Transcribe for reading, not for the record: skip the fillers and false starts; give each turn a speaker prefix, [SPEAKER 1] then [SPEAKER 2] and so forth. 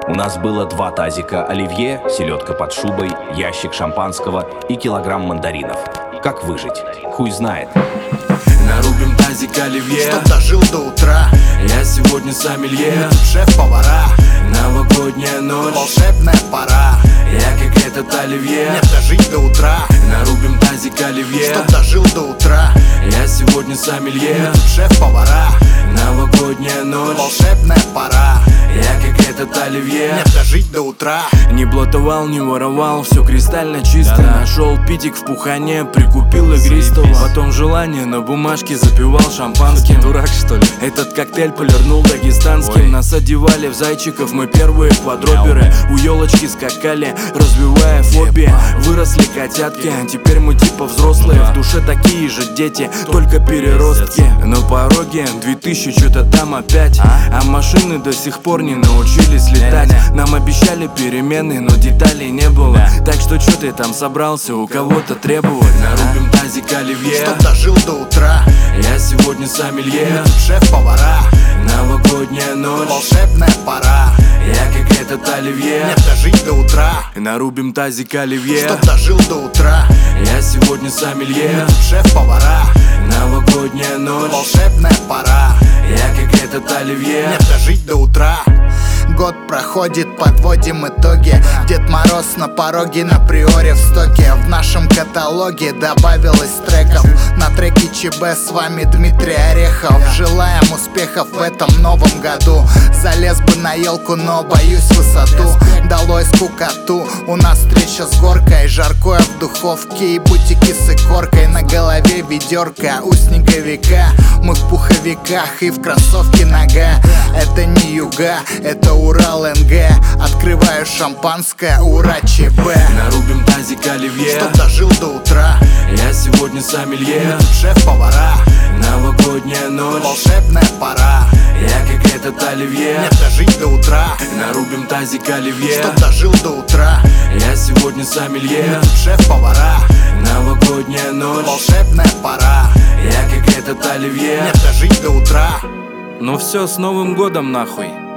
[SPEAKER 1] У нас было 2 тазика оливье, селедка под шубой, ящик шампанского и килограмм мандаринов. Как выжить? Хуй знает.
[SPEAKER 2] Нарубим тазик оливье,
[SPEAKER 3] чтоб дожил до утра.
[SPEAKER 2] Я сегодня сомелье,
[SPEAKER 3] Шеф-повара,
[SPEAKER 2] новогодняя ночь,
[SPEAKER 3] волшебная пора.
[SPEAKER 2] я как этот оливье.
[SPEAKER 3] Нет, дожить до утра.
[SPEAKER 2] Нарубим тазик оливье,
[SPEAKER 3] Чтоб дожил до утра.
[SPEAKER 2] я сегодня сомелье,
[SPEAKER 3] Шеф-повара,
[SPEAKER 2] новогодняя ночь,
[SPEAKER 3] волшебная пора.
[SPEAKER 2] я как этот оливье.
[SPEAKER 3] Нет, дожить до утра.
[SPEAKER 2] Не блатовал, не воровал, все кристально чисто. Нашел питик в пухане, прикупил игристого. Потом желание на бумажке запивал шампанским. Дурак что ли? Этот коктейль полирнул дагестанским. Нас одевали в зайчиков, мы первые квадроперы. У елочки скакали, развивая фобии. Выросли котятки, теперь мы типа взрослые. В душе такие же дети, только переростки. На пороге 2000, что-то там опять. А машины до сих пор не научились летать. Нам обещали перемены, но деталей не было. Так что чё ты там собрался у кого-то требовать? Нарубим тазик оливье,
[SPEAKER 3] Чтоб дожил до утра.
[SPEAKER 2] я сегодня сомелье,
[SPEAKER 3] Шеф-повара,
[SPEAKER 2] новогодняя ночь,
[SPEAKER 3] волшебная пора.
[SPEAKER 2] я как этот оливье.
[SPEAKER 3] Нет, дожить до утра.
[SPEAKER 2] Нарубим тазик оливье,
[SPEAKER 3] Чтоб дожил до утра.
[SPEAKER 2] я сегодня сомелье,
[SPEAKER 3] Шеф-повара,
[SPEAKER 2] новогодняя ночь,
[SPEAKER 3] волшебная пора.
[SPEAKER 2] я как этот оливье.
[SPEAKER 3] Нет, дожить до утра. Год проходит, подводим итоги. Дед Мороз на пороге, на приоре в стоке. В нашем каталоге добавилось треков. На треке ЧБ с вами Дмитрий Орехов. Желаем успехов в этом новом году. Залез бы на елку, но боюсь высоту. Долой скукоту, у нас встреча с горкой. Жаркое в духовке и бутики с икоркой. На голове ведерко у снеговика. Мы в пуховиках и в кроссовке нога. Это не юга, это Урал НГ. Открываю шампанское, ура ЧБ.
[SPEAKER 2] Нарубим тазик оливье,
[SPEAKER 3] Чтоб дожил до утра.
[SPEAKER 2] я сегодня сомелье,
[SPEAKER 3] Шеф-повара,
[SPEAKER 2] новогодняя ночь,
[SPEAKER 3] волшебная пора.
[SPEAKER 2] я как этот оливье.
[SPEAKER 3] Нет, дожить до утра.
[SPEAKER 2] Нарубим тазик оливье,
[SPEAKER 3] Чтоб дожил до утра.
[SPEAKER 2] я сегодня сомелье,
[SPEAKER 3] Шеф-повара,
[SPEAKER 2] новогодняя ночь,
[SPEAKER 3] волшебная пора.
[SPEAKER 2] я как этот оливье.
[SPEAKER 3] Нет, дожить до утра.
[SPEAKER 2] Ну все, с Новым годом нахуй.